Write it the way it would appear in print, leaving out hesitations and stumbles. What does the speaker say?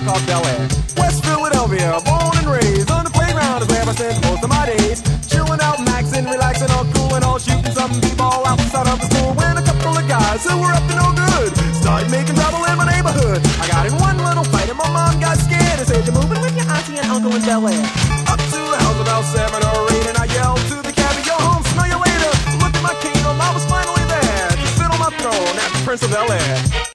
called Bel Air. West Philadelphia, born and raised. On the playground is where I spent most of my days. Chilling out, maxing, relaxing, all cool and all shooting some b-ball outside of the school. When a couple of guys who were up to no good started making trouble in my neighborhood. I got in one little fight and my mom got scared and said, "You're moving with your auntie and uncle in Bel Air." Up to the house about 7 or 8 and I yelled to the cabbie, "Yo, home, smell you later." Look at my kingdom, I was finally there to sit on my throne as the Prince of Bel Air.